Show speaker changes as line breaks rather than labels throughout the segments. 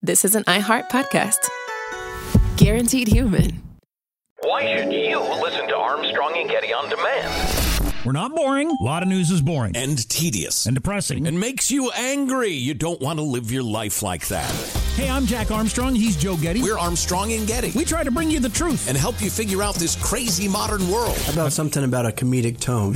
this is an iHeart podcast. Guaranteed human.
Why should you listen to Armstrong and Getty on demand?
We're not boring. A lot of news is boring.
And tedious.
And depressing.
And makes you angry. You don't want to live your life like that.
Hey, I'm Jack Armstrong. He's Joe Getty.
We're Armstrong and Getty.
We try to bring you the truth.
And help you figure out this crazy modern world.
How about something about a comedic tone?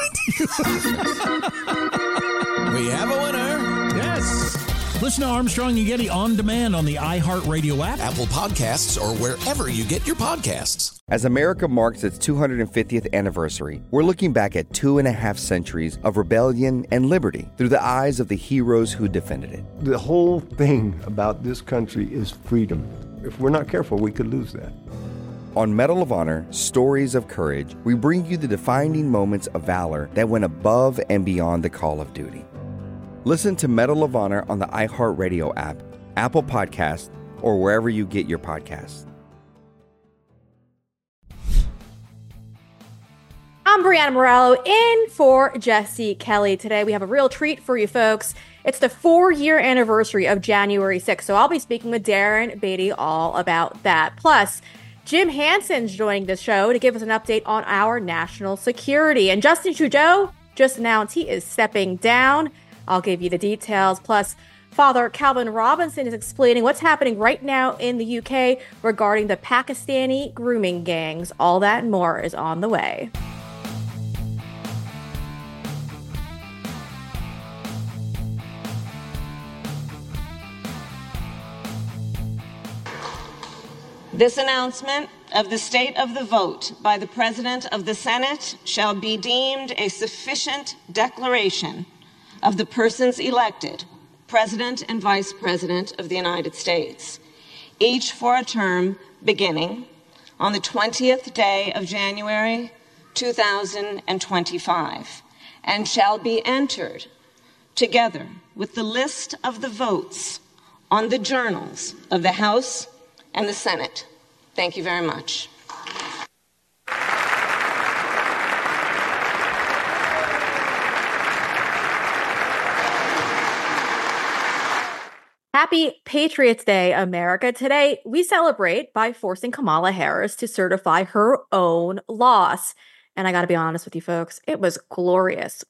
We have a winner.
Yes. Listen to Armstrong and Getty on demand on the iHeartRadio app,
Apple Podcasts, or wherever you get your podcasts.
As America marks its 250th anniversary, we're looking back at 2.5 centuries of rebellion and liberty through the eyes of the heroes who defended it.
The whole thing about this country is freedom. If we're not careful, we could lose that.
On Medal of Honor, Stories of Courage, we bring you the defining moments of valor that went above and beyond the call of duty. Listen to Medal of Honor on the iHeartRadio app, Apple Podcasts, or wherever you get your podcasts.
I'm Brianna Morello in for Jesse Kelly. Today we have a real treat for you folks. It's the 4-year anniversary of January 6th, so I'll be speaking with Darren Beatty all about that. Plus, Jim Hanson's joining the show to give us an update on our national security. And Justin Trudeau just announced he is stepping down. I'll give you the details. Plus, Father Calvin Robinson is explaining what's happening right now in the UK regarding the Pakistani grooming gangs. All that and more is on the way.
This announcement of the state of the vote by the President of the Senate shall be deemed a sufficient declaration of the persons elected, President and Vice President of the United States, each for a term beginning on the 20th day of January 2025, and shall be entered together with the list of the votes on the journals of the House and the Senate. Thank you very much.
Happy Patriots Day, America. Today, we celebrate by forcing Kamala Harris to certify her own loss. And I got to be honest with you folks, it was glorious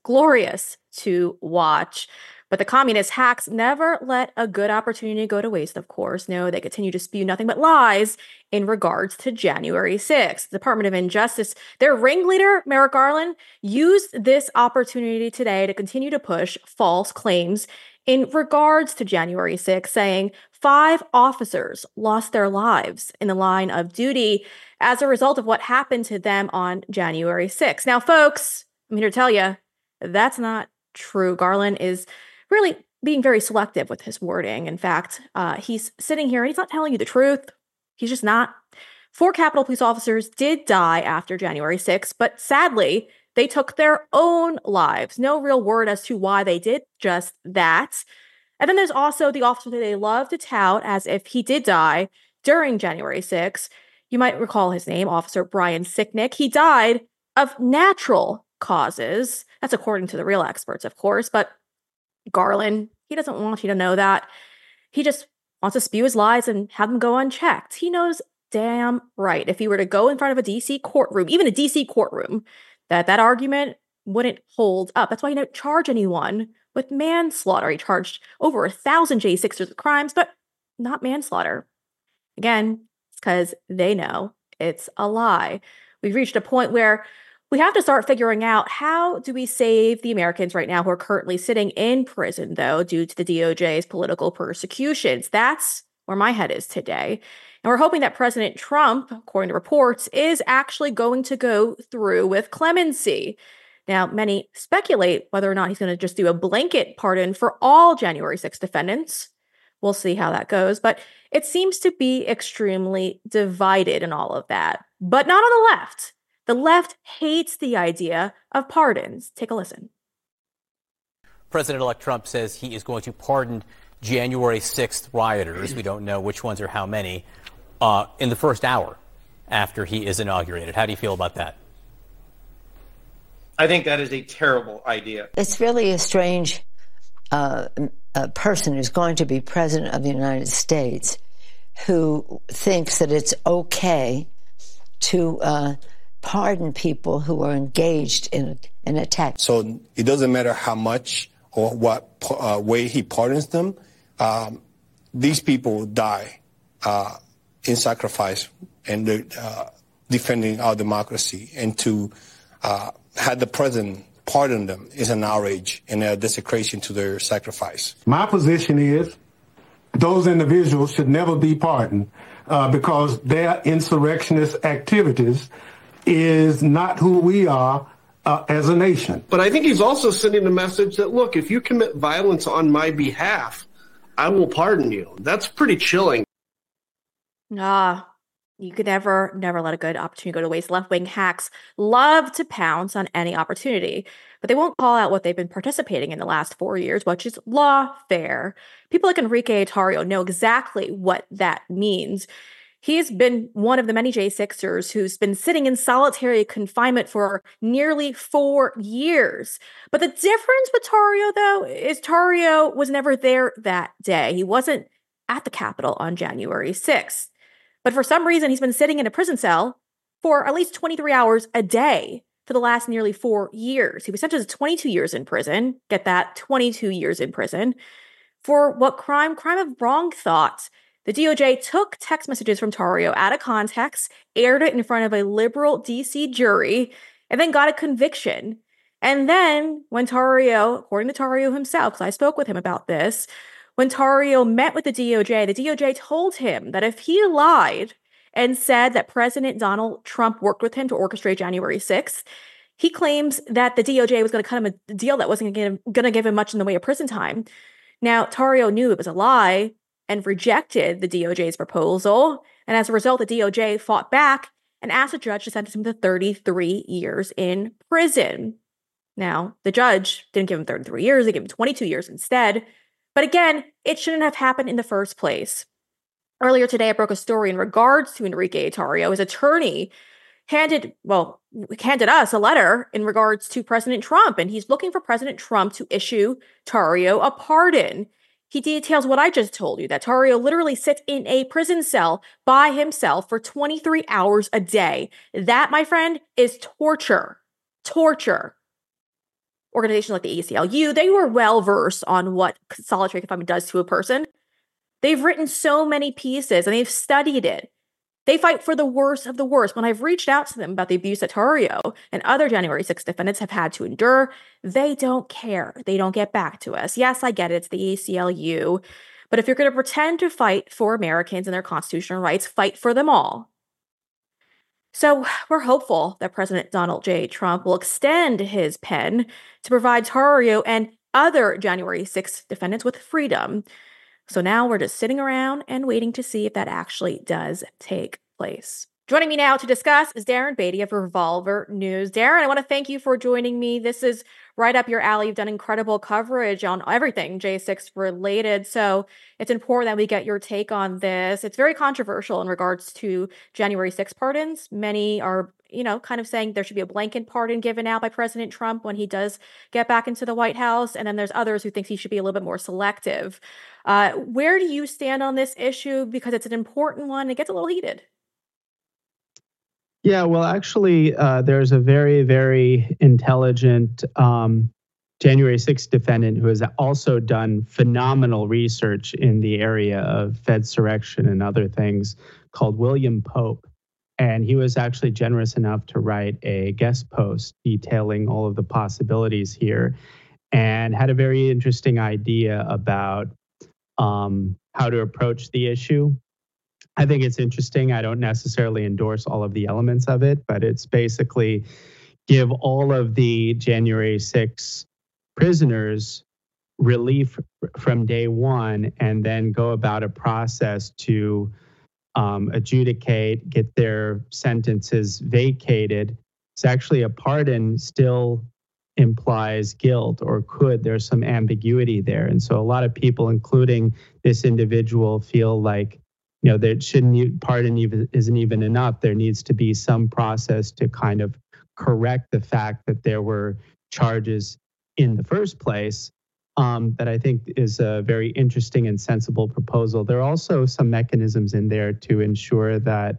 to watch. But the communist hacks never let a good opportunity go to waste, of course. No, they continue to spew nothing but lies in regards to January 6th. The Department of Injustice, their ringleader, Merrick Garland, used this opportunity today to continue to push false claims in regards to January 6th, saying 5 officers lost their lives in the line of duty as a result of what happened to them on January 6th. Now, folks, I'm here to tell you that's not true. Garland is really being very selective with his wording. In fact, he's sitting here and he's not telling you the truth. He's just not. 4 Capitol Police officers did die after January 6th, but sadly, they took their own lives. No real word as to why they did just that. And then there's also the officer that they love to tout as if he did die during January 6th. You might recall his name, Officer Brian Sicknick. He died of natural causes. That's according to the real experts, of course. But Garland, he doesn't want you to know that. He just wants to spew his lies and have them go unchecked. He knows damn right if he were to go in front of a DC courtroom, even a DC courtroom, that argument wouldn't hold up. That's why he didn't charge anyone with manslaughter. He charged over 1,000 J6ers with crimes, but not manslaughter. Again, it's because they know it's a lie. We've reached a point where we have to start figuring out how do we save the Americans right now who are currently sitting in prison, though, due to the DOJ's political persecutions. That's where my head is today. And we're hoping that President Trump, according to reports, is actually going to go through with clemency. Now, many speculate whether or not he's going to just do a blanket pardon for all January 6th defendants. We'll see how that goes. But it seems to be extremely divided in all of that. But not on the left. The left hates the idea of pardons. Take a listen.
President-elect Trump says he is going to pardon January 6th rioters. We don't know which ones or how many. In the first hour after he is inaugurated. How do you feel about that?
I think that is a terrible idea.
It's really a strange
a person who's going to be president of the United States who thinks that it's okay to pardon people who are engaged in an attack.
So it doesn't matter how much or what way he pardons them. These people die in sacrifice and defending our democracy. And to have the president pardon them is an outrage and a desecration to their sacrifice.
My position is those individuals should never be pardoned because their insurrectionist activities is not who we are as a nation.
But I think he's also sending a message that, look, if you commit violence on my behalf, I will pardon you. That's pretty chilling.
You could never let a good opportunity go to waste. Left-wing hacks love to pounce on any opportunity, but they won't call out what they've been participating in the last 4 years, which is lawfare. People like Enrique Tarrio know exactly what that means. He's been one of the many J6ers who's been sitting in solitary confinement for nearly 4 years. But the difference with Tarrio, though, is Tarrio was never there that day. He wasn't at the Capitol on January 6th. But for some reason, he's been sitting in a prison cell for at least 23 hours a day for the last nearly 4 years. He was sentenced to 22 years in prison. Get that, 22 years in prison. For what crime? Crime of wrong thought. The DOJ took text messages from Tarrio out of context, aired it in front of a liberal D.C. jury, and then got a conviction. And then when Tarrio, according to Tarrio himself, because I spoke with him about this, when Tarrio met with the DOJ told him that if he lied and said that President Donald Trump worked with him to orchestrate January 6th, he claims that the DOJ was going to cut him a deal that wasn't going to give him much in the way of prison time. Now, Tarrio knew it was a lie and rejected the DOJ's proposal. And as a result, the DOJ fought back and asked the judge to sentence him to 33 years in prison. Now, the judge didn't give him 33 years, they gave him 22 years instead. But again, it shouldn't have happened in the first place. Earlier today, I broke a story in regards to Enrique Tarrio. His attorney handed us a letter in regards to President Trump, and he's looking for President Trump to issue Tarrio a pardon. He details what I just told you, that Tarrio literally sits in a prison cell by himself for 23 hours a day. That, my friend, is torture. Torture. Organizations like the ACLU, they were well-versed on what solitary confinement does to a person. They've written so many pieces and they've studied it. They fight for the worst of the worst. When I've reached out to them about the abuse that Tarrio and other January 6th defendants have had to endure, they don't care. They don't get back to us. Yes, I get it. It's the ACLU. But if you're going to pretend to fight for Americans and their constitutional rights, fight for them all. So we're hopeful that President Donald J. Trump will extend his pen to provide Tarrio and other January 6th defendants with freedom. So now we're just sitting around and waiting to see if that actually does take place. Joining me now to discuss is Darren Beatty of Revolver News. Darren, I want to thank you for joining me. This is right up your alley. You've done incredible coverage on everything J6 related. So it's important that we get your take on this. It's very controversial in regards to January 6 pardons. Many are, kind of saying there should be a blanket pardon given out by President Trump when he does get back into the White House. And then there's others who think he should be a little bit more selective. Where do you stand on this issue? Because it's an important one. It gets a little heated.
Yeah, well, actually, there's a very, very intelligent January 6th defendant who has also done phenomenal research in the area of Fedsurrection and other things called William Pope. And he was actually generous enough to write a guest post detailing all of the possibilities here and had a very interesting idea about how to approach the issue. I think it's interesting. I don't necessarily endorse all of the elements of it, but it's basically give all of the January 6 prisoners relief from day one and then go about a process to adjudicate, get their sentences vacated. It's actually a pardon still implies guilt or could. There's some ambiguity there. And so a lot of people, including this individual, feel like that pardon isn't even enough. There needs to be some process to kind of correct the fact that there were charges in the first place. that I think is a very interesting and sensible proposal. There are also some mechanisms in there to ensure that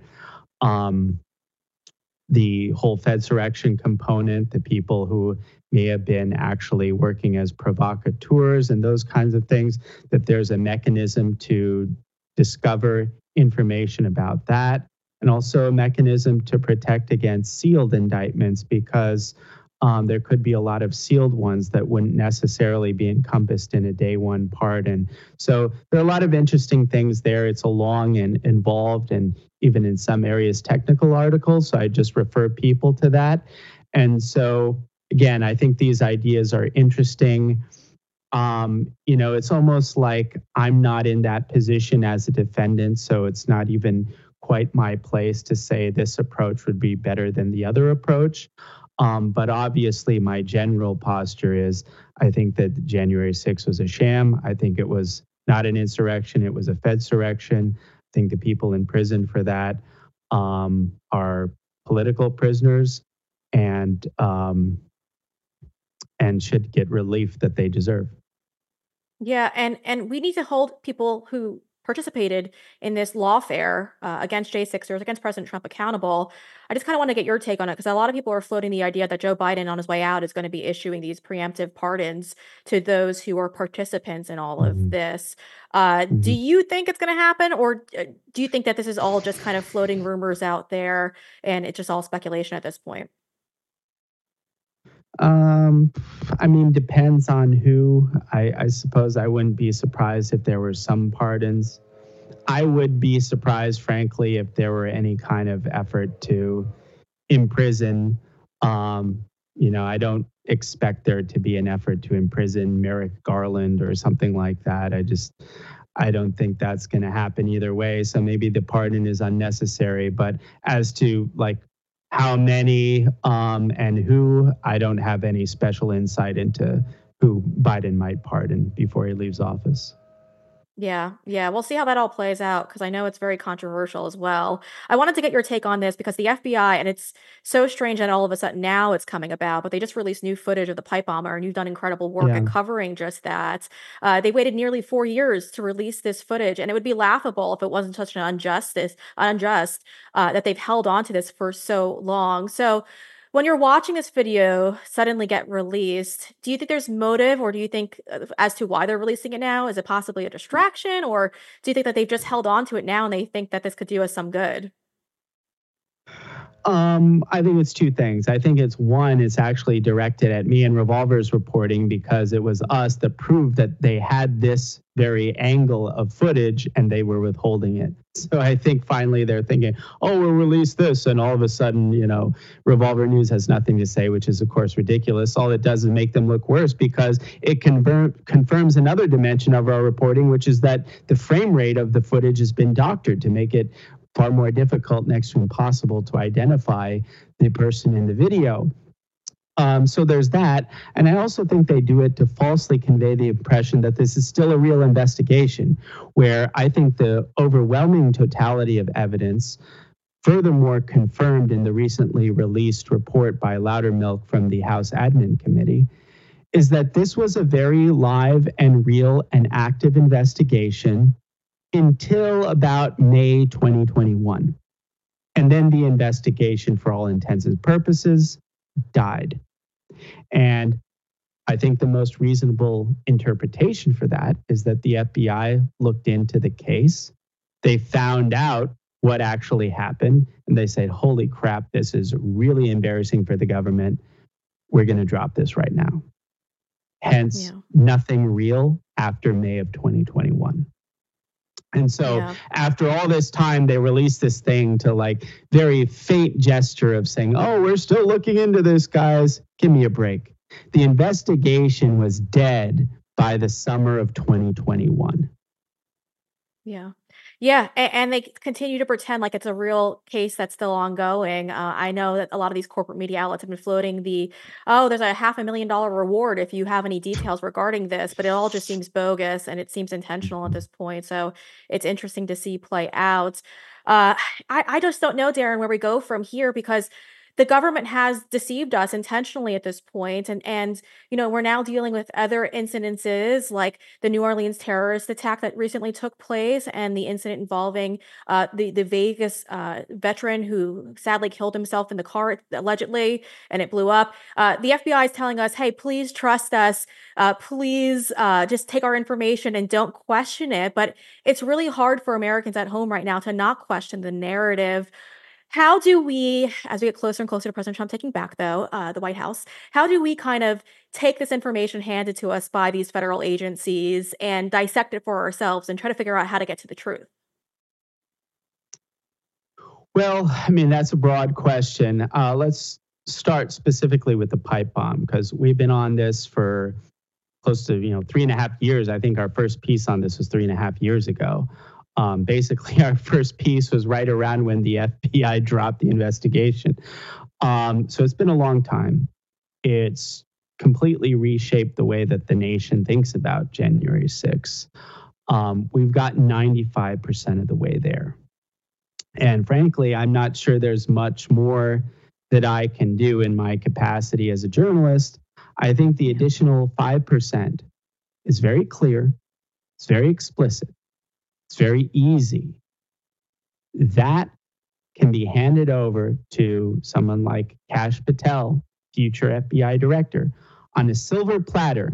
the whole Fedsurrection component, the people who may have been actually working as provocateurs and those kinds of things, that there's a mechanism to discover information about that, and also a mechanism to protect against sealed indictments, because there could be a lot of sealed ones that wouldn't necessarily be encompassed in a day one pardon. So there are a lot of interesting things there. It's a long and involved and even in some areas technical article. So I just refer people to that. And so again, I think these ideas are interesting. It's almost like I'm not in that position as a defendant, so it's not even quite my place to say this approach would be better than the other approach. But obviously, my general posture is I think that January 6th was a sham. I think it was not an insurrection. It was a Fedsurrection. I think the people in prison for that are political prisoners and should get relief that they deserve.
Yeah, and we need to hold people who participated in this lawfare against J6ers, against President Trump accountable. I just kind of want to get your take on it, because a lot of people are floating the idea that Joe Biden on his way out is going to be issuing these preemptive pardons to those who are participants in all of this. Do you think it's going to happen, or do you think that this is all just kind of floating rumors out there and it's just all speculation at this point?
Depends on who. I suppose I wouldn't be surprised if there were some pardons. I would be surprised, frankly, if there were any kind of effort to imprison. I don't expect there to be an effort to imprison Merrick Garland or something like that. I don't think that's going to happen either way. So maybe the pardon is unnecessary. But as to how many and who, I don't have any special insight into who Biden might pardon before he leaves office.
Yeah. We'll see how that all plays out, because I know it's very controversial as well. I wanted to get your take on this because the FBI, and it's so strange that all of a sudden now it's coming about, but they just released new footage of the pipe bomber, and you've done incredible work at covering just that. They waited nearly 4 years to release this footage, and it would be laughable if it wasn't such an unjust that they've held on to this for so long. So when you're watching this video suddenly get released, do you think there's motive, or do you think as to why they're releasing it now? Is it possibly a distraction, or do you think that they've just held on to it now and they think that this could do us some good?
I think it's two things. I think it's one, it's actually directed at me and Revolver's reporting, because it was us that proved that they had this very angle of footage and they were withholding it. So I think finally they're thinking, oh, we'll release this. And all of a sudden, Revolver News has nothing to say, which is, of course, ridiculous. All it does is make them look worse, because it confirms another dimension of our reporting, which is that the frame rate of the footage has been doctored to make it far more difficult, next to impossible, to identify the person in the video. So there's that. And I also think they do it to falsely convey the impression that this is still a real investigation, where I think the overwhelming totality of evidence, furthermore confirmed in the recently released report by Loudermilk from the House Admin Committee, is that this was a very live and real and active investigation until about May 2021. And then the investigation, for all intents and purposes, died. And I think the most reasonable interpretation for that is that the FBI looked into the case. They found out what actually happened, and they said, holy crap, this is really embarrassing for the government. We're going to drop this right now. Hence, nothing real after May of 2021. And so after all this time, they released this thing to very faint gesture of saying, oh, we're still looking into this, guys. Give me a break. The investigation was dead by the summer of 2021.
Yeah, and they continue to pretend like it's a real case that's still ongoing. I know that a lot of these corporate media outlets have been floating there's a $500,000 reward if you have any details regarding this, but it all just seems bogus and it seems intentional at this point. So it's interesting to see play out. I just don't know, Darren, where we go from here, because the government has deceived us intentionally at this point. And we're now dealing with other incidences like the New Orleans terrorist attack that recently took place and the incident involving the Vegas veteran who sadly killed himself in the car, allegedly, and it blew up. The FBI is telling us, hey, please trust us. Please just take our information and don't question it. But it's really hard for Americans at home right now to not question the narrative. How do we, as we get closer and closer to President Trump taking back, though, the White House, how do we kind of take this information handed to us by these federal agencies and dissect it for ourselves and try to figure out how to get to the truth?
Well, I mean, that's a broad question. Let's start specifically with the pipe bomb, because we've been on this for close to 3.5 years. I think our first piece on this was 3.5 years ago. Basically, our first piece was right around when the FBI dropped the investigation. So it's been a long time. It's completely reshaped the way that the nation thinks about January 6th. We've gotten 95% of the way there. And frankly, I'm not sure there's much more that I can do in my capacity as a journalist. I think the additional 5% is very clear. It's very explicit. It's very easy. That can be handed over to someone like Kash Patel, future FBI director, on a silver platter.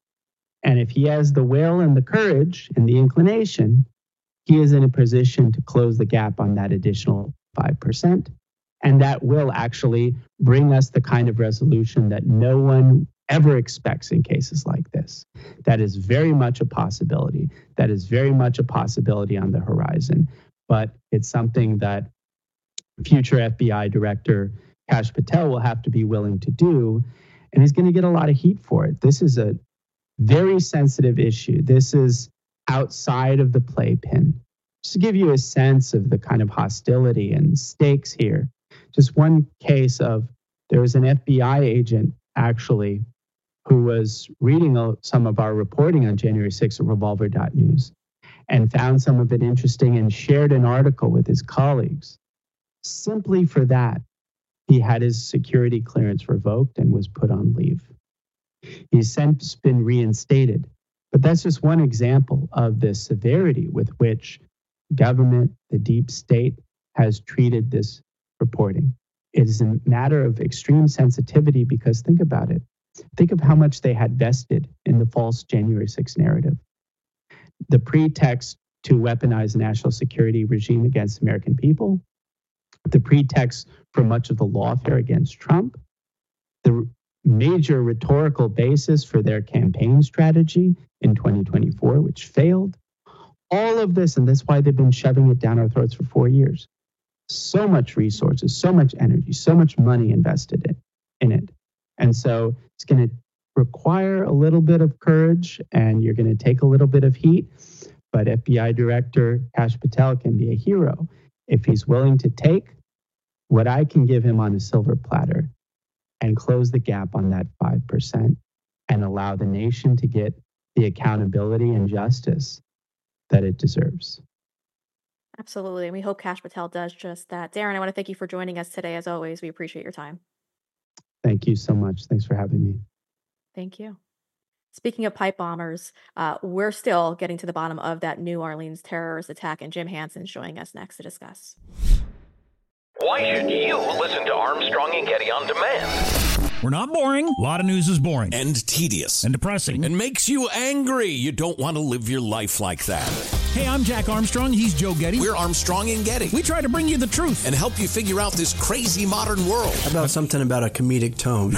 And if he has the will and the courage and the inclination, he is in a position to close the gap on that additional 5%. And that will actually bring us the kind of resolution that no one ever expects in cases like this. That is very much a possibility. That is very much a possibility on the horizon. But it's something that future FBI Director Kash Patel will have to be willing to do. And he's going to get a lot of heat for it. This is a very sensitive issue. This is outside of the playpen. Just to give you a sense of the kind of hostility and stakes here, just one case of there was an FBI agent actually who was reading some of our reporting on January 6th at revolver.news and found some of it interesting and shared an article with his colleagues. Simply for that, he had his security clearance revoked and was put on leave. He's since been reinstated. But that's just one example of the severity with which government, the deep state, has treated this reporting. It is a matter of extreme sensitivity because think about it. Think of how much they had vested in the false January 6th narrative. The pretext to weaponize the national security regime against American people, the pretext for much of the lawfare against Trump, the major rhetorical basis for their campaign strategy in 2024, which failed. All of this, and that's why they've been shoving it down our throats for 4 years. So much resources, so much energy, so much money invested in it. And so it's going to require a little bit of courage and you're going to take a little bit of heat. But FBI Director Kash Patel can be a hero if he's willing to take what I can give him on a silver platter and close the gap on that 5% and allow the nation to get the accountability and justice that it deserves.
Absolutely. And we hope Kash Patel does just that. Darren, I want to thank you for joining us today. As always, we appreciate your time.
Thank you so much. Thanks for having me.
Thank you. Speaking of pipe bombers, we're still getting to the bottom of that New Orleans terrorist attack, and Jim Hanson's joining us next to discuss.
Why should you listen to Armstrong and Getty on demand?
We're not boring. A lot of news is boring.
And tedious.
And depressing.
And makes you angry. You don't want to live your life like that.
Hey, I'm Jack Armstrong. He's Joe Getty.
We're Armstrong and Getty.
We try to bring you the truth.
And help you figure out this crazy modern world.
How about something about a comedic tone?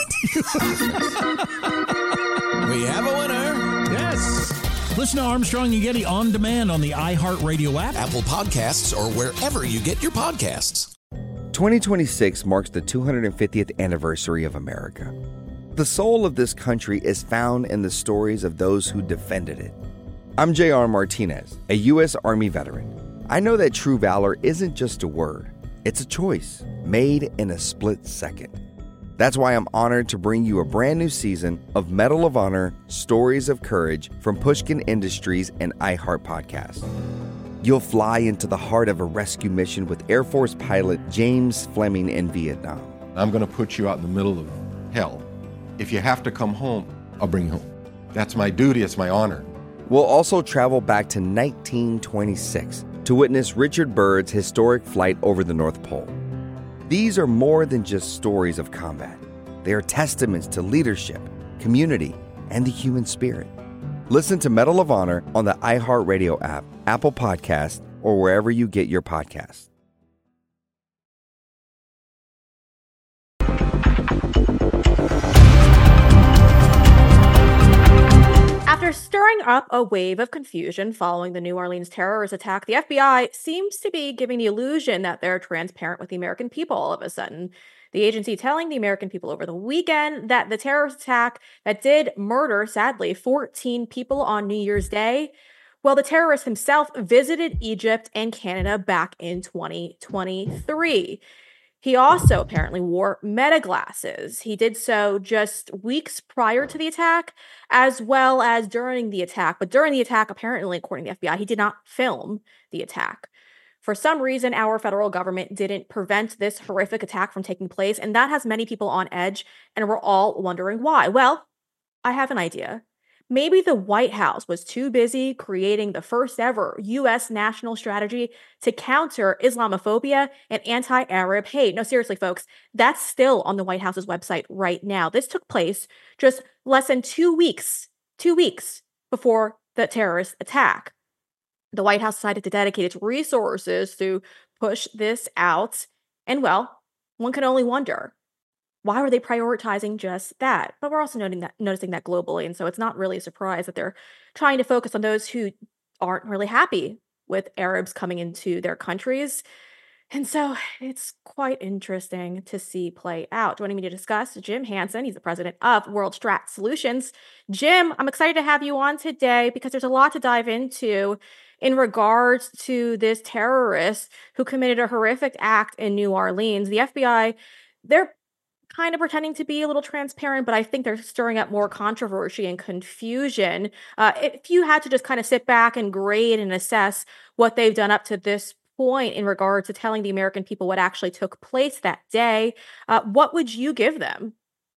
We have a winner.
Yes. Listen to Armstrong and Getty on demand on the iHeartRadio app,
Apple Podcasts, or wherever you get your podcasts.
2026 marks the 250th anniversary of America. The soul of this country is found in the stories of those who defended it. I'm J.R. Martinez, a U.S. Army veteran. I know that true valor isn't just a word. It's a choice made in a split second. That's why I'm honored to bring you a brand new season of Medal of Honor Stories of Courage from Pushkin Industries and iHeart Podcast. You'll fly into the heart of a rescue mission with Air Force pilot James Fleming in Vietnam.
I'm going to put you out in the middle of hell. If you have to come home, I'll bring you home. That's my duty. It's my honor.
We'll also travel back to 1926 to witness Richard Byrd's historic flight over the North Pole. These are more than just stories of combat. They are testaments to leadership, community, and the human spirit. Listen to Medal of Honor on the iHeartRadio app, Apple Podcasts, or wherever you get your podcasts.
After stirring up a wave of confusion following the New Orleans terrorist attack, the FBI seems to be giving the illusion that they're transparent with the American people all of a sudden. The agency telling the American people over the weekend that the terrorist attack that did murder, sadly, 14 people on New Year's Day, well, the terrorist himself visited Egypt and Canada back in 2023. He also apparently wore meta glasses. He did so just weeks prior to the attack, as well as during the attack. But during the attack, apparently, according to the FBI, he did not film the attack. For some reason, our federal government didn't prevent this horrific attack from taking place, and that has many people on edge, and we're all wondering why. Well, I have an idea. Maybe the White House was too busy creating the first ever U.S. national strategy to counter Islamophobia and anti-Arab hate. No, seriously, folks, that's still on the White House's website right now. This took place just less than 2 weeks before the terrorist attack. The White House decided to dedicate its resources to push this out. And well, one can only wonder, why were they prioritizing just that? But we're also noticing that globally. And so it's not really a surprise that they're trying to focus on those who aren't really happy with Arabs coming into their countries. And so it's quite interesting to see play out. Joining me to discuss, Jim Hansen. He's the president of World Strat Solutions. Jim, I'm excited to have you on today because there's a lot to dive into in regards to this terrorist who committed a horrific act in New Orleans. The FBI, they're kind of pretending to be a little transparent, but I think they're stirring up more controversy and confusion. If you had to just kind of sit back and grade and assess what they've done up to this point in regard to telling the American people what actually took place that day, what would you give them?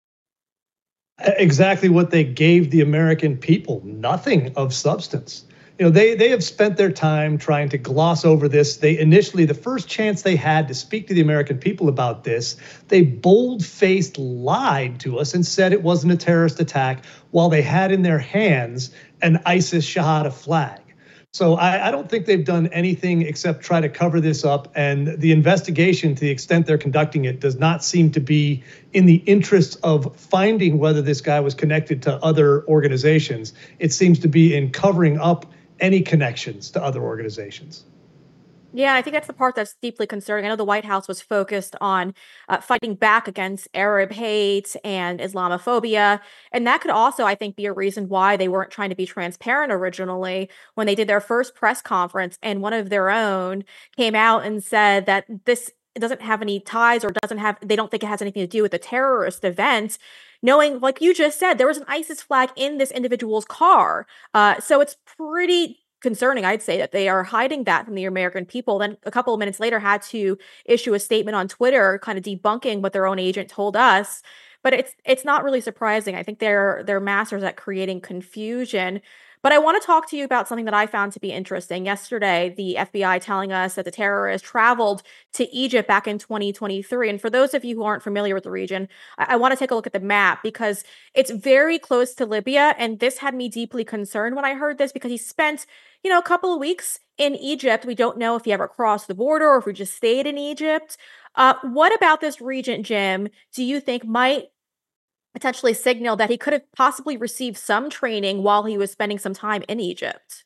Exactly what they gave the American people, nothing of substance. You know, they have spent their time trying to gloss over this. They initially, the first chance they had to speak to the American people about this, they bold-faced lied to us and said it wasn't a terrorist attack while they had in their hands an ISIS Shahada flag. So I don't think they've done anything except try to cover this up. And the investigation, to the extent they're conducting it, does not seem to be in the interest of finding whether this guy was connected to other organizations. It seems to be in covering up any connections to other organizations.
Yeah, I think that's the part that's deeply concerning. I know the White House was focused on fighting back against Arab hate and Islamophobia. And that could also, I think, be a reason why they weren't trying to be transparent originally when they did their first press conference and one of their own came out and said that this doesn't have any ties or they don't think it has anything to do with the terrorist event. Knowing, like you just said, there was an ISIS flag in this individual's car. So it's pretty concerning, I'd say, that they are hiding that from the American people. Then a couple of minutes later had to issue a statement on Twitter kind of debunking what their own agent told us. But it's not really surprising. I think they're masters at creating confusion. But I want to talk to you about something that I found to be interesting. Yesterday, the FBI telling us that the terrorist traveled to Egypt back in 2023. And for those of you who aren't familiar with the region, I want to take a look at the map because it's very close to Libya. And this had me deeply concerned when I heard this because he spent, a couple of weeks in Egypt. We don't know if he ever crossed the border or if he just stayed in Egypt. What about this region, Jim, do you think might potentially signal that he could have possibly received some training while he was spending some time in Egypt?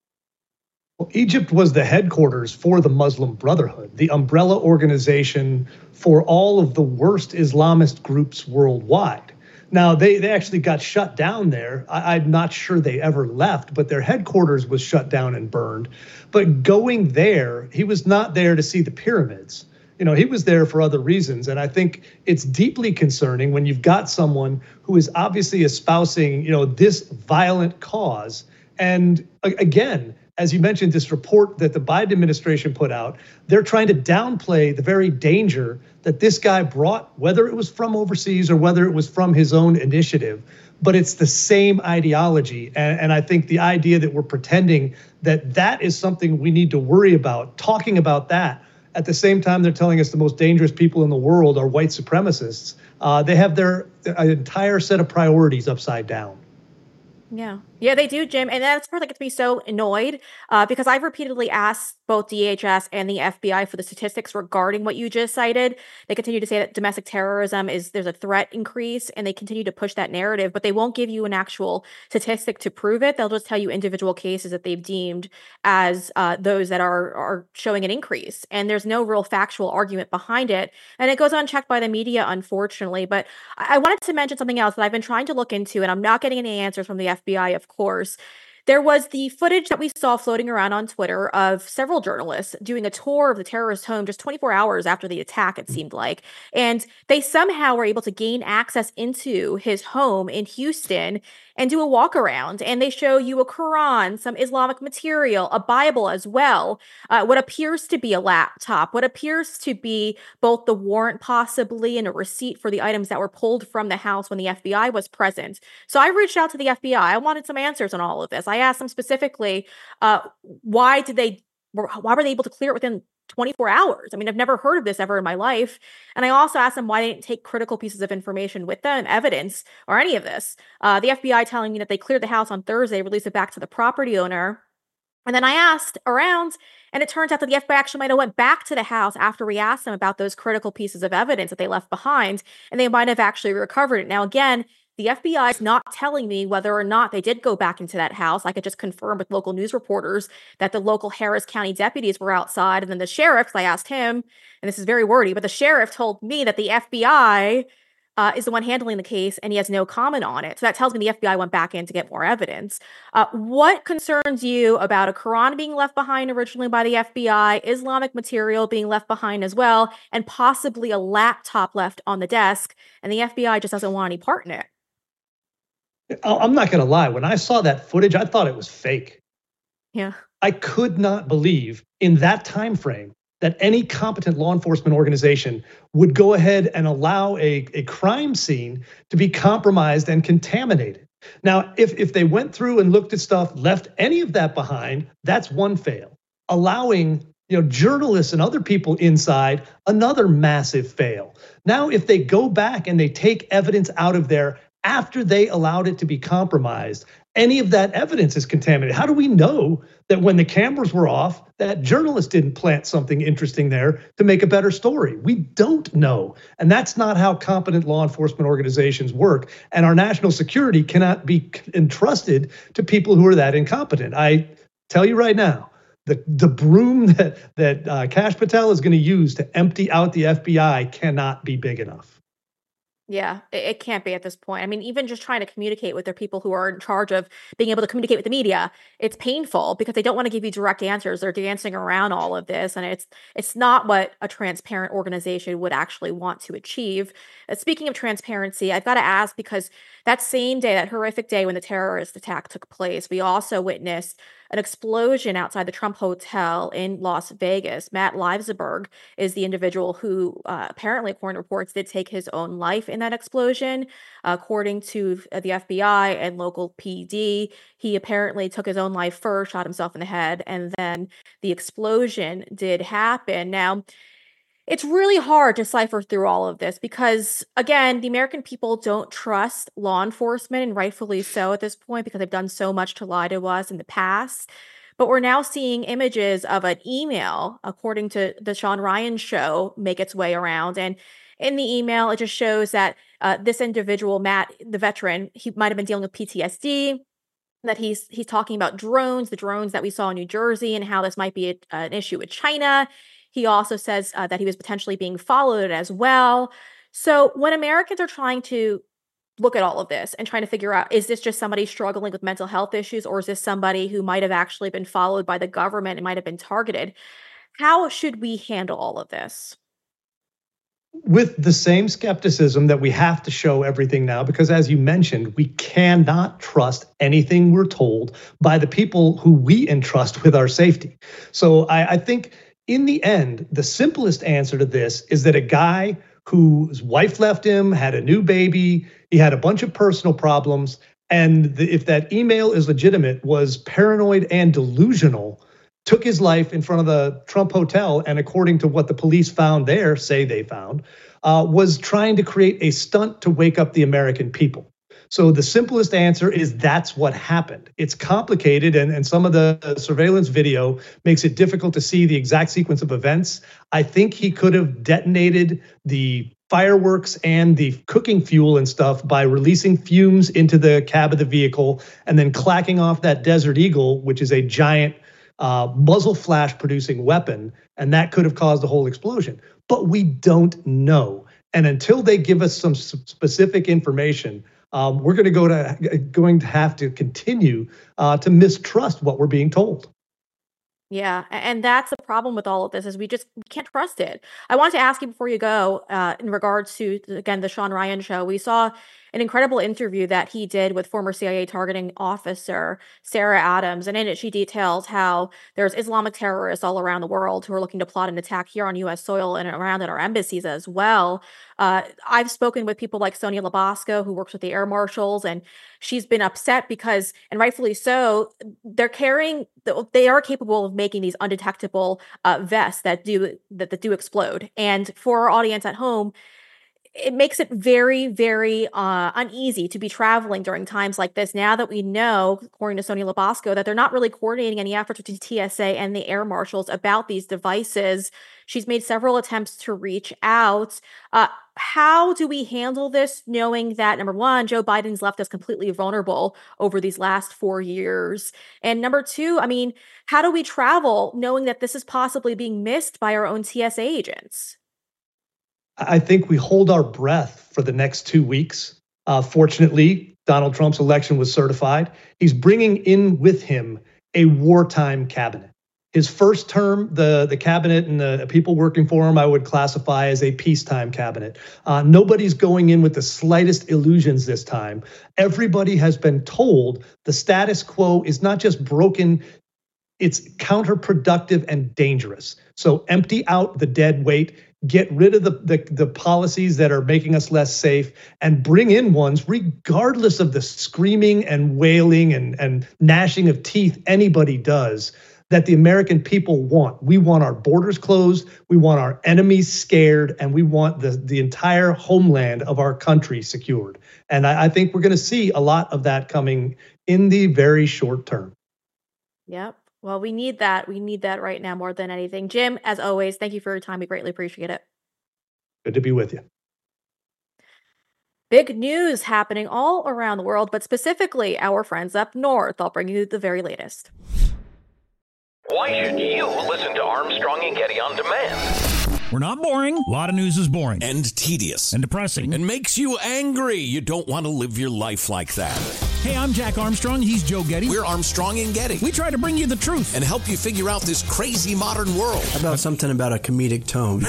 Well, Egypt was the headquarters for the Muslim Brotherhood, the umbrella organization for all of the worst Islamist groups worldwide. Now, they actually got shut down there. I'm not sure they ever left, but their headquarters was shut down and burned. But going there, he was not there to see the pyramids. He was there for other reasons. And I think it's deeply concerning when you've got someone who is obviously espousing, this violent cause. And again, as you mentioned, this report that the Biden administration put out, they're trying to downplay the very danger that this guy brought, whether it was from overseas or whether it was from his own initiative. But it's the same ideology. And I think the idea that we're pretending that that is something we need to worry about, talking about that, at the same time they're telling us the most dangerous people in the world are white supremacists. They have their entire set of priorities upside down.
Yeah, they do, Jim. And that's part that gets me so annoyed because I've repeatedly asked both DHS and the FBI for the statistics regarding what you just cited. They continue to say that domestic terrorism there's a threat increase, and they continue to push that narrative, but they won't give you an actual statistic to prove it. They'll just tell you individual cases that they've deemed as those that are showing an increase. And there's no real factual argument behind it. And it goes unchecked by the media, unfortunately. But I wanted to mention something else that I've been trying to look into, and I'm not getting any answers from the FBI, of course. There was the footage that we saw floating around on Twitter of several journalists doing a tour of the terrorist home just 24 hours after the attack, it seemed like. And they somehow were able to gain access into his home in Houston and do a walk around. And they show you a Quran, some Islamic material, a Bible as well, what appears to be a laptop, what appears to be both the warrant possibly and a receipt for the items that were pulled from the house when the FBI was present. So I reached out to the FBI. I wanted some answers on all of this. I asked them specifically, why were they able to clear it within 24 hours? I mean, I've never heard of this ever in my life. And I also asked them why they didn't take critical pieces of information with them, evidence, or any of this. The FBI telling me that they cleared the house on Thursday, released it back to the property owner. And then I asked around, and it turns out that the FBI actually might have went back to the house after we asked them about those critical pieces of evidence that they left behind, and they might have actually recovered it. Now, again, the FBI is not telling me whether or not they did go back into that house. I could just confirm with local news reporters that the local Harris County deputies were outside. And then the sheriff, I asked him, and this is very wordy, but the sheriff told me that the FBI is the one handling the case and he has no comment on it. So that tells me the FBI went back in to get more evidence. What concerns you about a Quran being left behind originally by the FBI, Islamic material being left behind as well, and possibly a laptop left on the desk, and the FBI just doesn't want any part in it?
I'm not going to lie. When I saw that footage, I thought it was fake.
Yeah.
I could not believe in that time frame that any competent law enforcement organization would go ahead and allow a crime scene to be compromised and contaminated. Now, if they went through and looked at stuff, left any of that behind, that's one fail. Allowing journalists and other people inside, another massive fail. Now, if they go back and they take evidence out of there after they allowed it to be compromised, any of that evidence is contaminated. How do we know that when the cameras were off, that journalists didn't plant something interesting there to make a better story? We don't know. And that's not how competent law enforcement organizations work. And our national security cannot be entrusted to people who are that incompetent. I tell you right now, the broom that Kash Patel is going to use to empty out the FBI cannot be big enough.
Yeah, it can't be at this point. I mean, even just trying to communicate with their people who are in charge of being able to communicate with the media, it's painful because they don't want to give you direct answers. They're dancing around all of this, and it's not what a transparent organization would actually want to achieve. Speaking of transparency, I've got to ask, because that same day, that horrific day when the terrorist attack took place, we also witnessed an explosion outside the Trump Hotel in Las Vegas. Matt Livesberg is the individual who apparently, according to reports, did take his own life in that explosion. According to the FBI and local PD, he apparently took his own life first, shot himself in the head, and then the explosion did happen. Now, it's really hard to cipher through all of this because, again, the American people don't trust law enforcement, and rightfully so at this point, because they've done so much to lie to us in the past. But we're now seeing images of an email, according to the Sean Ryan show, make its way around. And in the email, it just shows that this individual, Matt, the veteran, he might have been dealing with PTSD, that he's talking about drones, the drones that we saw in New Jersey, and how this might be an issue with China. He also says that he was potentially being followed as well. So when Americans are trying to look at all of this and trying to figure out, is this just somebody struggling with mental health issues, or is this somebody who might have actually been followed by the government and might have been targeted? How should we handle all of this?
with the same skepticism that we have to show everything now, because as you mentioned, we cannot trust anything we're told by the people who we entrust with our safety. So I think in the end, the simplest answer to this is that a guy whose wife left him, had a new baby, he had a bunch of personal problems, and if that email is legitimate, was paranoid and delusional, took his life in front of the Trump Hotel, and according to what the police found there, was trying to create a stunt to wake up the American people. So the simplest answer is that's what happened. It's complicated, and some of the surveillance video makes it difficult to see the exact sequence of events. I think he could have detonated the fireworks and the cooking fuel and stuff by releasing fumes into the cab of the vehicle and then clacking off that Desert Eagle, which is a giant muzzle flash producing weapon, and that could have caused the whole explosion. But we don't know. And until they give us some specific information, we're going to have to continue to mistrust what we're being told.
Yeah, and that's the problem with all of this is we can't trust it. I want to ask you before you go, in regards to, again, the Sean Ryan show, we saw an incredible interview that he did with former CIA targeting officer Sarah Adams. And in it, she details how there's Islamic terrorists all around the world who are looking to plot an attack here on U.S. soil and around at our embassies as well. I've spoken with people like Sonia Labasco, who works with the air marshals, and she's been upset because, and rightfully so, they are capable of making these undetectable vests that do explode. And for our audience at home, it makes it very, very uneasy to be traveling during times like this. Now that we know, according to Sonia Labasco, that they're not really coordinating any efforts between TSA and the air marshals about these devices. She's made several attempts to reach out. How do we handle this, knowing that, number one, Joe Biden's left us completely vulnerable over these last 4 years? And number two, I mean, how do we travel knowing that this is possibly being missed by our own TSA agents?
I think we hold our breath for the next 2 weeks. Fortunately, Donald Trump's election was certified. He's bringing in with him a wartime cabinet. His first term, the cabinet and the people working for him, I would classify as a peacetime cabinet. Nobody's going in with the slightest illusions this time. Everybody has been told the status quo is not just broken, it's counterproductive and dangerous. So empty out the dead weight. Get rid of the policies that are making us less safe and bring in ones regardless of the screaming and wailing and gnashing of teeth anybody does that the American people want. We want our borders closed, we want our enemies scared, and we want the entire homeland of our country secured. And I think we're going to see a lot of that coming in the very short term.
Yep. Well, we need that. We need that right now more than anything. Jim, as always, thank you for your time. We greatly appreciate it.
Good to be with you.
Big news happening all around the world, but specifically our friends up north. I'll bring you the very latest.
Why should you listen to Armstrong and Getty on demand?
We're not boring. A lot of news is boring.
And tedious.
And depressing.
And makes you angry. You don't want to live your life like that.
Hey, I'm Jack Armstrong. He's Joe Getty.
We're Armstrong and Getty.
We try to bring you the truth.
And help you figure out this crazy modern world.
How about something about a comedic tone?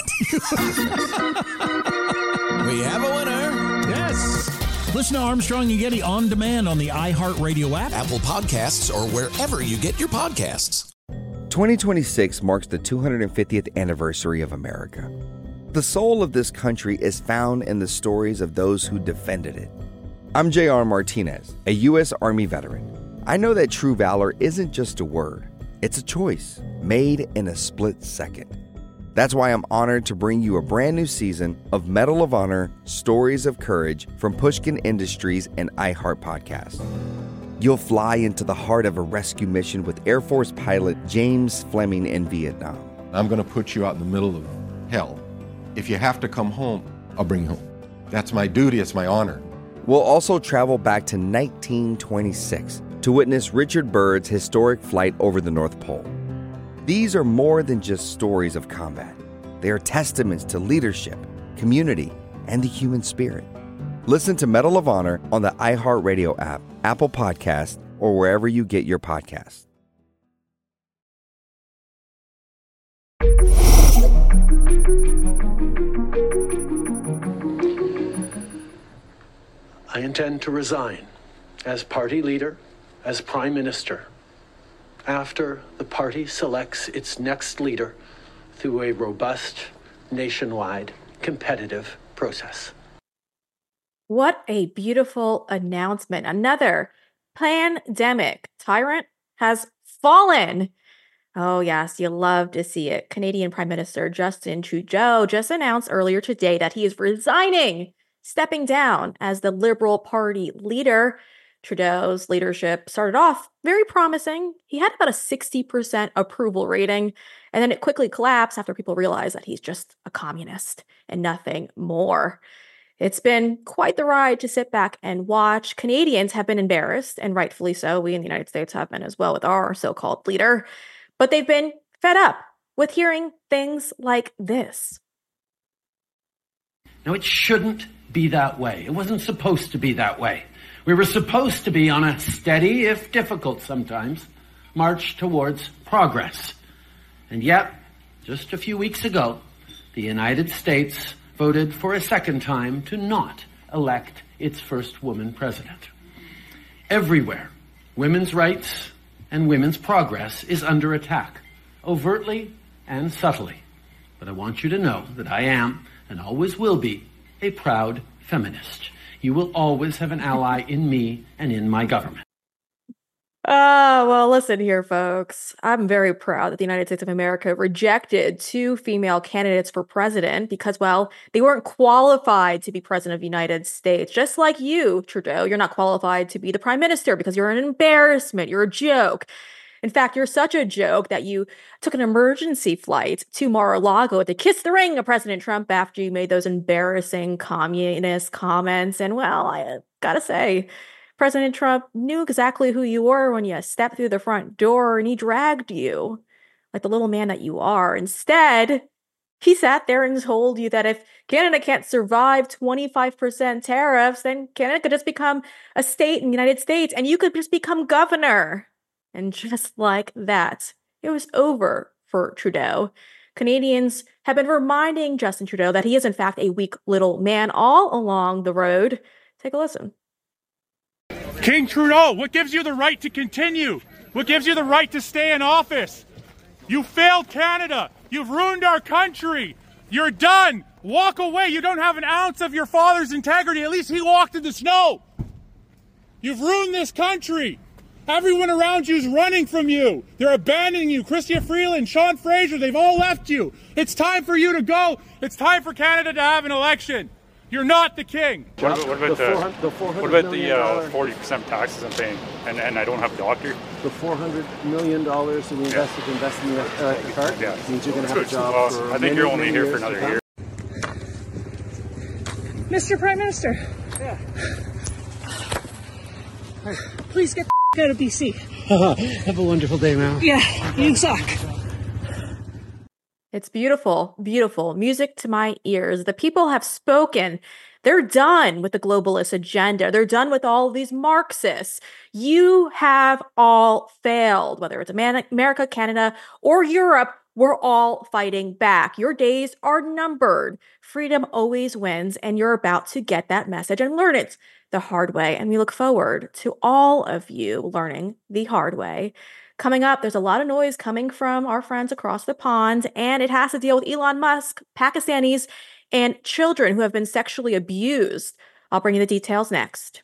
We have a winner.
Yes. Listen to Armstrong and Getty on demand on the iHeartRadio app,
Apple Podcasts, or wherever you get your podcasts.
2026 marks the 250th anniversary of America. The soul of this country is found in the stories of those who defended it. I'm J.R. Martinez, a U.S. Army veteran. I know that true valor isn't just a word. It's a choice made in a split second. That's why I'm honored to bring you a brand new season of Medal of Honor Stories of Courage from Pushkin Industries and iHeart Podcast. You'll fly into the heart of a rescue mission with Air Force pilot James Fleming in Vietnam.
I'm going to put you out in the middle of hell. If you have to come home, I'll bring you home. That's my duty, it's my honor.
We'll also travel back to 1926 to witness Richard Byrd's historic flight over the North Pole. These are more than just stories of combat. They are testaments to leadership, community, and the human spirit. Listen to Medal of Honor on the iHeartRadio app, Apple Podcasts, or wherever you get your podcasts.
I intend to resign as party leader, as prime minister, after the party selects its next leader through a robust, nationwide, competitive process.
What a beautiful announcement. Another pandemic tyrant has fallen. Oh, yes, you love to see it. Canadian Prime Minister Justin Trudeau just announced earlier today that he is resigning, stepping down as the Liberal Party leader. Trudeau's leadership started off very promising. He had about a 60% approval rating, and then it quickly collapsed after people realized that he's just a communist and nothing more. It's been quite the ride to sit back and watch. Canadians have been embarrassed, and rightfully so. We in the United States have been as well with our so-called leader. But they've been fed up with hearing things like this.
Now, it shouldn't be that way. It wasn't supposed to be that way. We were supposed to be on a steady, if difficult sometimes, march towards progress. And yet, just a few weeks ago, the United States voted for a second time to not elect its first woman president. Everywhere, women's rights and women's progress is under attack, overtly and subtly. But I want you to know that I am, and always will be, a proud feminist. You will always have an ally in me and in my government.
Well, listen here, folks. I'm very proud that the United States of America rejected 2 female candidates for president because, well, they weren't qualified to be president of the United States. Just like you, Trudeau, you're not qualified to be the prime minister because you're an embarrassment. You're a joke. In fact, you're such a joke that you took an emergency flight to Mar-a-Lago to kiss the ring of President Trump after you made those embarrassing communist comments. And, well, I gotta say, President Trump knew exactly who you were when you stepped through the front door, and he dragged you like the little man that you are. Instead, he sat there and told you that if Canada can't survive 25% tariffs, then Canada could just become a state in the United States, and you could just become governor. And just like that, it was over for Trudeau. Canadians have been reminding Justin Trudeau that he is, in fact, a weak little man all along the road. Take a listen.
King Trudeau, what gives you the right to continue? What gives you the right to stay in office? You failed Canada. You've ruined our country. You're done. Walk away. You don't have an ounce of your father's integrity. At least he walked in the snow. You've ruined this country. Everyone around you is running from you. They're abandoning you. Chrystia Freeland, Sean Fraser, they've all left you. It's time for you to go. It's time for Canada to have an election. You're not the king.
What about the 40% taxes I'm paying, and I don't have a doctor?
The $400 million that we invested to invest in the electric car means you're going to have a job for
I think you're only here for another year.
Mr. Prime Minister. Yeah. Please get the out of BC.
Have a wonderful day, man.
Yeah, you suck.
It's beautiful, beautiful. Music to my ears. The people have spoken. They're done with the globalist agenda. They're done with all of these Marxists. You have all failed, whether it's America, Canada, or Europe. We're all fighting back. Your days are numbered. Freedom always wins, and you're about to get that message and learn it the hard way. And we look forward to all of you learning the hard way. Coming up, there's a lot of noise coming from our friends across the pond, and it has to deal with Elon Musk, Pakistanis, and children who have been sexually abused. I'll bring you the details next.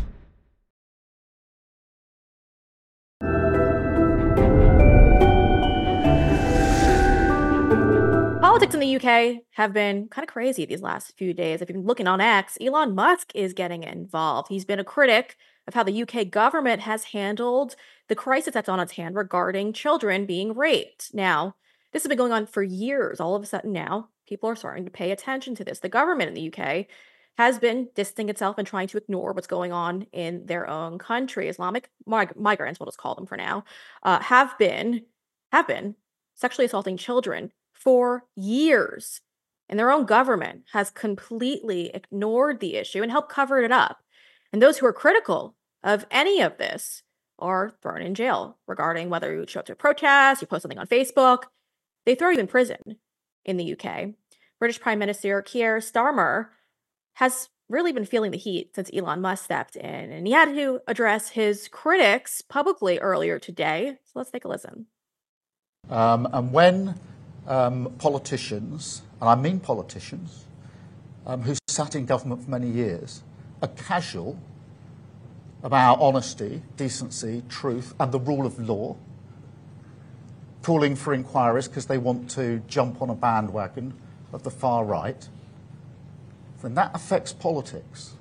Politics in the UK have been kind of crazy these last few days. If you've been looking on X, Elon Musk is getting involved. He's been a critic of how the UK government has handled the crisis that's on its hand regarding children being raped. Now, this has been going on for years. All of a sudden now, people are starting to pay attention to this. The government in the UK has been distancing itself and trying to ignore what's going on in their own country. Islamic migrants, we'll just call them for now, have been sexually assaulting children for years. And their own government has completely ignored the issue and helped cover it up. And those who are critical of any of this are thrown in jail regarding whether you show up to a protest, you post something on Facebook. They throw you in prison in the UK. British Prime Minister Keir Starmer has really been feeling the heat since Elon Musk stepped in, and he had to address his critics publicly earlier today. So let's take a listen.
And when politicians, and I mean politicians, who sat in government for many years, are casual about honesty, decency, truth, and the rule of law, calling for inquiries because they want to jump on a bandwagon of the far right, then that affects politics.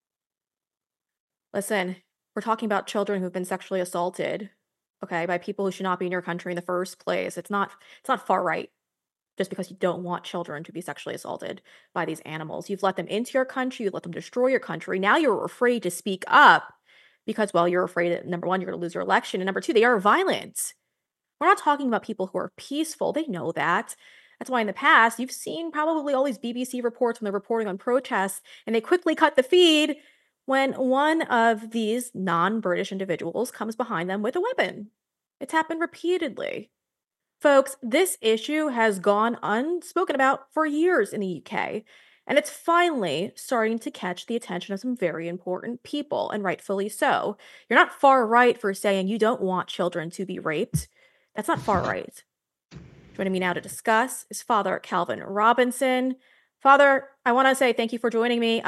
Listen, we're talking about children who've been sexually assaulted, okay, by people who should not be in your country in the first place. It's not far right just because you don't want children to be sexually assaulted by these animals. You've let them into your country, you let them destroy your country. Now you're afraid to speak up because, well, you're afraid that, number one, you're going to lose your election, and number two, they are violent. We're not talking about people who are peaceful. They know that. That's why in the past, you've seen probably all these BBC reports when they're reporting on protests, and they quickly cut the feed when one of these non-British individuals comes behind them with a weapon. It's happened repeatedly. Folks, this issue has gone unspoken about for years in the UK, and it's finally starting to catch the attention of some very important people, and rightfully so. You're not far right for saying you don't want children to be raped. That's not far right. Joining me now to discuss is Father Calvin Robinson. Father, I want to say thank you for joining me.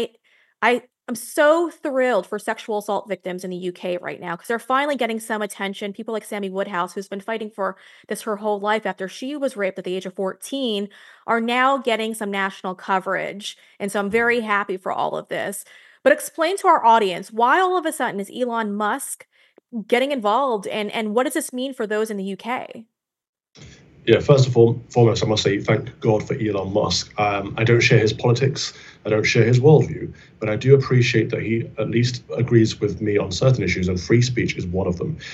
I'm so thrilled for sexual assault victims in the UK right now because they're finally getting some attention. People like Sammy Woodhouse, who's been fighting for this her whole life after she was raped at the age of 14, are now getting some national coverage. And so I'm very happy for all of this. But explain to our audience, why all of a sudden is Elon Musk getting involved, and what does this mean for those in the UK?
Yeah, first of all, foremost, I must say thank God for Elon Musk. I don't share his politics, I don't share his worldview, but I do appreciate that he at least agrees with me on certain issues, and free speech is one of them.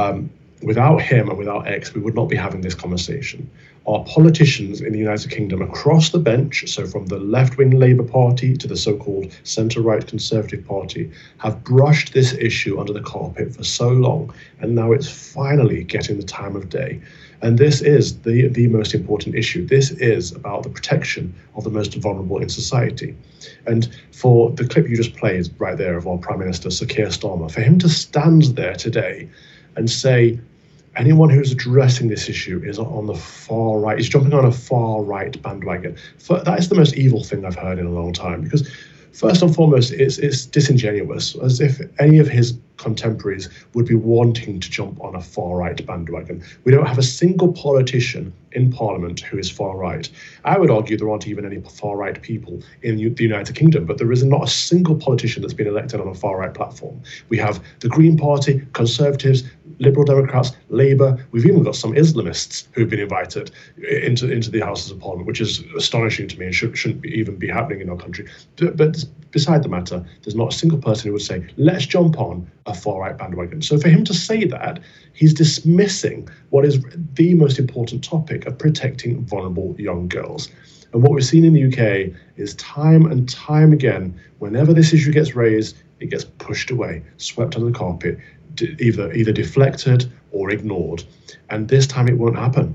Without him and without X, we would not be having this conversation. Our politicians in the United Kingdom across the bench, so from the left-wing Labour Party to the so-called centre-right Conservative Party, have brushed this issue under the carpet for so long, and now it's finally getting the time of day. And this is the most important issue. This is about the protection of the most vulnerable in society. And for the clip you just played right there of our Prime Minister, Sir Keir Starmer, for him to stand there today and say, anyone who's addressing this issue is on the far right, is jumping on a far right bandwagon. That is the most evil thing I've heard in a long time, because first and foremost, it's disingenuous, as if any of his contemporaries would be wanting to jump on a far-right bandwagon. We don't have a single politician in Parliament who is far-right. I would argue there aren't even any far-right people in the United Kingdom, but there is not a single politician that's been elected on a far-right platform. We have the Green Party, Conservatives, Liberal Democrats, Labour. We've even got some Islamists who've been invited into the Houses of Parliament, which is astonishing to me and shouldn't even be happening in our country. But beside the matter, there's not a single person who would say, let's jump on a far-right bandwagon. So for him to say that, he's dismissing what is the most important topic of protecting vulnerable young girls. And what we've seen in the UK is time and time again, whenever this issue gets raised, it gets pushed away, swept under the carpet, either deflected or ignored. And this time it won't happen.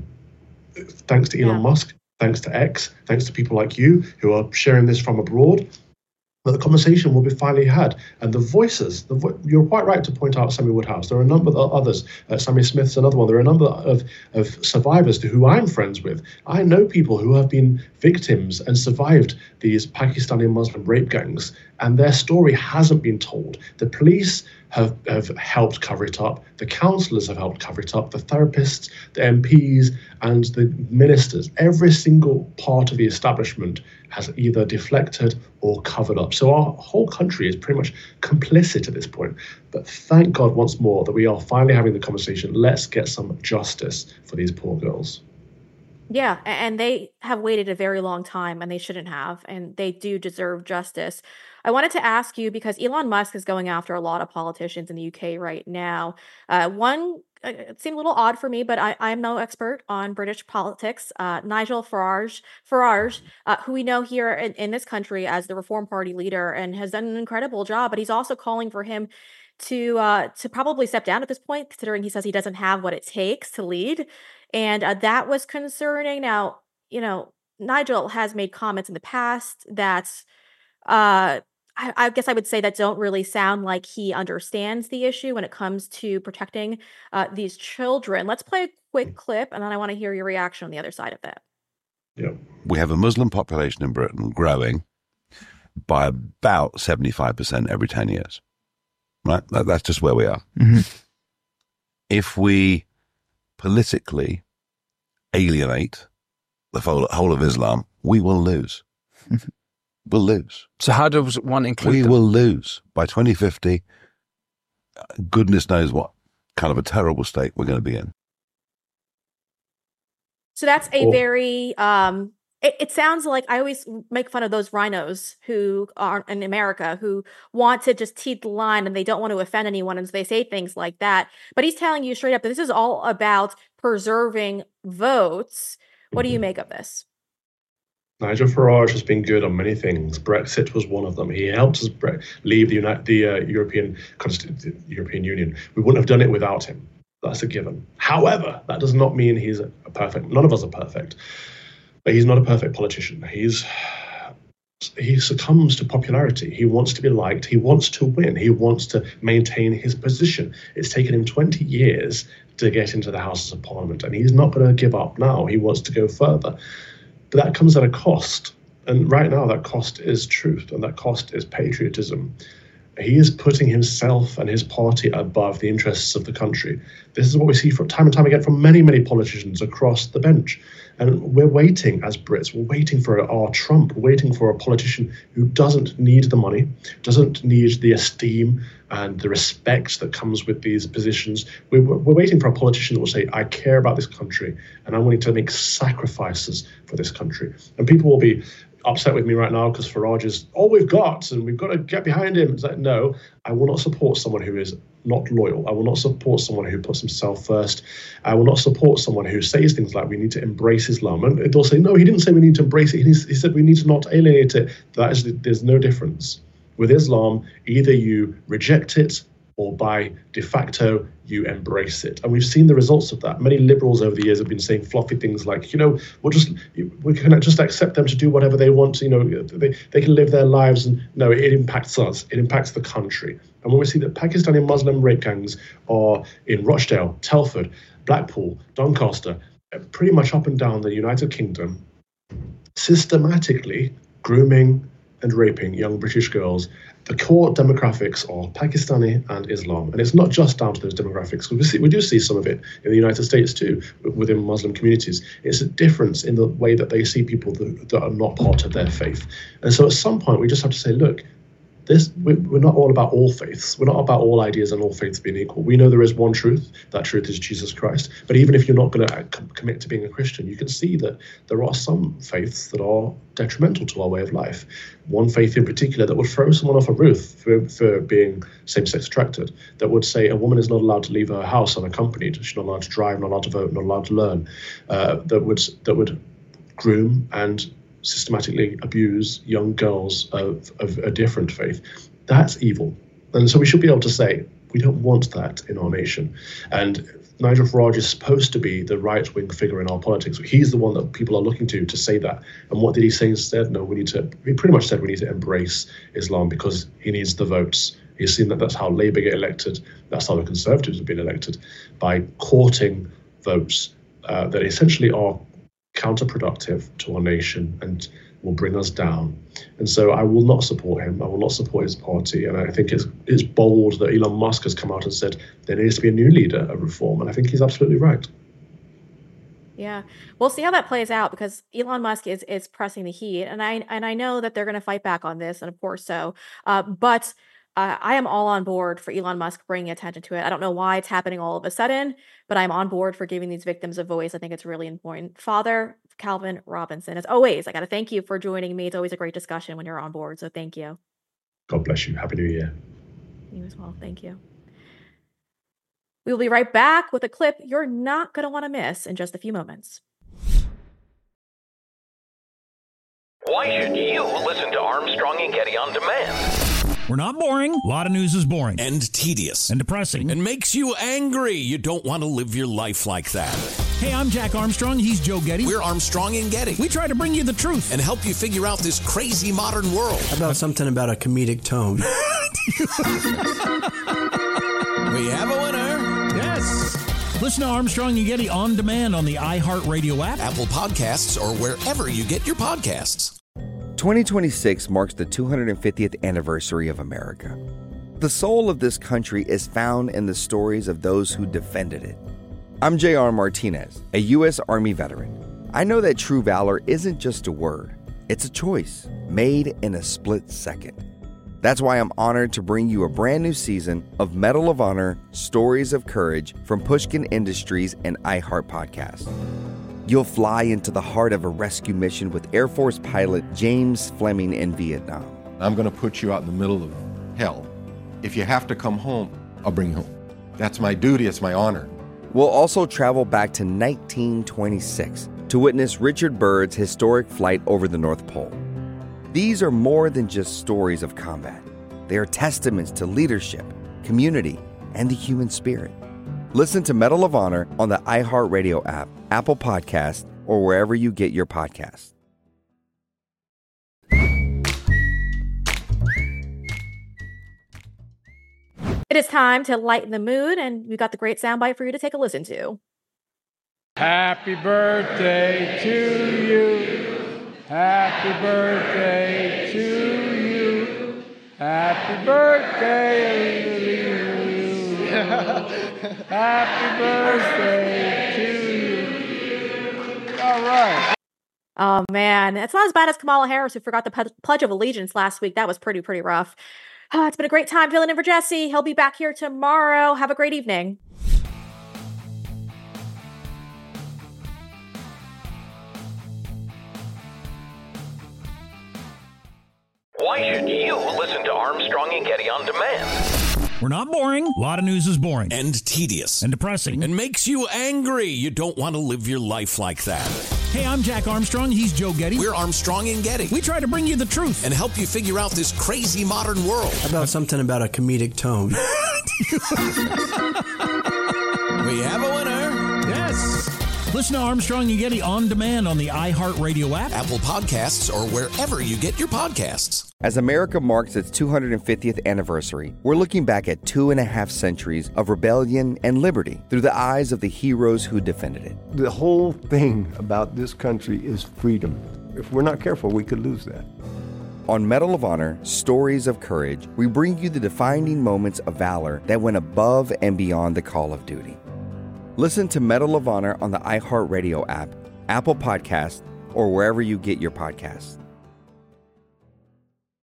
Thanks to Elon Musk, thanks to X, thanks to people like you who are sharing this from abroad, but the conversation will be finally had. And the voices, you're quite right to point out Sammy Woodhouse. There are a number of others. Sammy Smith's another one. There are a number of survivors who I'm friends with. I know people who have been victims and survived these Pakistani Muslim rape gangs, and their story hasn't been told. The police have helped cover it up. The counsellors have helped cover it up. The therapists, the MPs, and the ministers. Every single part of the establishment has either deflected or covered up. So our whole country is pretty much complicit at this point. But thank God once more that we are finally having the conversation. Let's get some justice for these poor girls.
Yeah, and they have waited a very long time, and they shouldn't have, and they do deserve justice. I wanted to ask you, because Elon Musk is going after a lot of politicians in the UK right now. It seemed a little odd for me, but I'm no expert on British politics. Nigel Farage, who we know here in this country as the Reform Party leader and has done an incredible job, but he's also calling for him to probably step down at this point, considering he says he doesn't have what it takes to lead. And that was concerning. Now, Nigel has made comments in the past that I guess I would say that don't really sound like he understands the issue when it comes to protecting these children. Let's play a quick clip, and then I want to hear your reaction on the other side of that.
Yeah.
We have a Muslim population in Britain growing by about 75% every 10 years. Right? That's just where we are.
Mm-hmm.
If we politically alienate the whole of Islam, we will lose. We'll lose.
So how does one include them?
We will lose. By 2050, goodness knows what kind of a terrible state we're going to be in.
So that's a very, it sounds like I always make fun of those rhinos who are in America who want to just teet the line and they don't want to offend anyone. And so they say things like that. But he's telling you straight up that this is all about preserving votes. What do you make of this?
Nigel Farage has been good on many things. Brexit was one of them. He helped us leave the European Union. We wouldn't have done it without him. That's a given. However, that does not mean he's a perfect. None of us are perfect. But he's not a perfect politician. He succumbs to popularity. He wants to be liked. He wants to win. He wants to maintain his position. It's taken him 20 years to get into the Houses of Parliament, and he's not going to give up now. He wants to go further. But that comes at a cost. And right now, that cost is truth, and that cost is patriotism. He is putting himself and his party above the interests of the country. This is what we see from time and time again from many, many politicians across the bench. And we're waiting as Brits, we're waiting for our Trump, we're waiting for a politician who doesn't need the money, doesn't need the esteem and the respect that comes with these positions. We're waiting for a politician that will say, I care about this country and I'm willing to make sacrifices for this country. And people will be upset with me right now because Farage is all we've got and we've got to get behind him. It's like, no, I will not support someone who is not loyal. I will not support someone who puts himself first. I will not support someone who says things like we need to embrace Islam. And they'll say, no, he didn't say we need to embrace it. He said we need to not alienate it. There's no difference. With Islam, either you reject it or by de facto, you embrace it. And we've seen the results of that. Many liberals over the years have been saying fluffy things like, we can just accept them to do whatever they want. They can live their lives. And no, it impacts us. It impacts the country. And when we see that Pakistani Muslim rape gangs are in Rochdale, Telford, Blackpool, Doncaster, pretty much up and down the United Kingdom, systematically grooming and raping young British girls, the core demographics are Pakistani and Islam. And it's not just down to those demographics. We do see some of it in the United States too, within Muslim communities. It's a difference in the way that they see people that are not part of their faith. And so at some point, we just have to say, look, we're not all about all faiths. We're not about all ideas and all faiths being equal. We know there is one truth. That truth is Jesus Christ. But even if you're not going to commit to being a Christian, you can see that there are some faiths that are detrimental to our way of life. One faith in particular that would throw someone off a roof for being same-sex attracted, that would say a woman is not allowed to leave her house unaccompanied. She's not allowed to drive, not allowed to vote, not allowed to learn. That would groom and systematically abuse young girls of a different faith. That's evil. And so we should be able to say, we don't want that in our nation. And Nigel Farage is supposed to be the right-wing figure in our politics. He's the one that people are looking to say that. And what did he say instead? No, he pretty much said we need to embrace Islam because he needs the votes. He's seen that that's how Labour get elected. That's how the Conservatives have been elected, by courting votes that essentially are counterproductive to our nation and will bring us down. And so I will not support him. I will not support his party. And I think it's bold that Elon Musk has come out and said there needs to be a new leader of reform. And I think he's absolutely right.
Yeah, we'll see how that plays out because Elon Musk is pressing the heat, and I know that they're going to fight back on this, and of course so. But I am all on board for Elon Musk bringing attention to it. I don't know why it's happening all of a sudden, but I'm on board for giving these victims a voice. I think it's really important. Father Calvin Robinson, as always, I got to thank you for joining me. It's always a great discussion when you're on board, so thank you.
God bless you. Happy New Year.
You as well. Thank you. We will be right back with a clip you're not going to want to miss in just a few moments.
Why should you listen to Armstrong and Getty on demand?
We're not boring. A lot of news is boring.
And tedious.
And depressing.
And makes you angry. You don't want to live your life like that.
Hey, I'm Jack Armstrong. He's Joe Getty.
We're Armstrong and Getty.
We try to bring you the truth
and help you figure out this crazy modern world.
How about something about a comedic tone?
We have a winner.
Yes. Listen to Armstrong and Getty on demand on the iHeartRadio app,
Apple Podcasts, or wherever you get your podcasts.
2026 marks the 250th anniversary of America. The soul of this country is found in the stories of those who defended it. I'm J.R. Martinez, a U.S. Army veteran. I know that true valor isn't just a word. It's a choice made in a split second. That's why I'm honored to bring you a brand new season of Medal of Honor Stories of Courage from Pushkin Industries and iHeart Podcast. You'll fly into the heart of a rescue mission with Air Force pilot James Fleming in Vietnam.
I'm going to put you out in the middle of hell. If you have to come home, I'll bring you home. That's my duty. It's my honor.
We'll also travel back to 1926 to witness Richard Byrd's historic flight over the North Pole. These are more than just stories of combat. They are testaments to leadership, community, and the human spirit. Listen to Medal of Honor on the iHeartRadio app, Apple Podcasts, or wherever you get your podcasts.
It is time to lighten the mood, and we've got the great soundbite for you to take a listen to.
Happy birthday to you. Happy birthday to you. Happy birthday to you. Happy birthday to you. All right.
Oh, man. It's not as bad as Kamala Harris, who forgot the Pledge of Allegiance last week. That was pretty rough. It's been a great time filling in for Jesse. He'll be back here tomorrow. Have a great evening.
Why should you listen to Armstrong and Getty on demand?
We're not boring. A lot of news is boring.
And tedious.
And depressing.
And makes you angry. You don't want to live your life like that.
Hey, I'm Jack Armstrong. He's Joe Getty.
We're Armstrong and Getty.
We try to bring you the truth
and help you figure out this crazy modern world.
How about something about a comedic tone?
We have a winner.
Yes. Listen to Armstrong and Getty on demand on the iHeartRadio app,
Apple Podcasts, or wherever you get your podcasts.
As America marks its 250th anniversary, we're looking back at 2.5 centuries of rebellion and liberty through the eyes of the heroes who defended it.
The whole thing about this country is freedom. If we're not careful, we could lose that.
On Medal of Honor, Stories of Courage, we bring you the defining moments of valor that went above and beyond the call of duty. Listen to Medal of Honor on the iHeartRadio app, Apple Podcasts, or wherever you get your podcasts.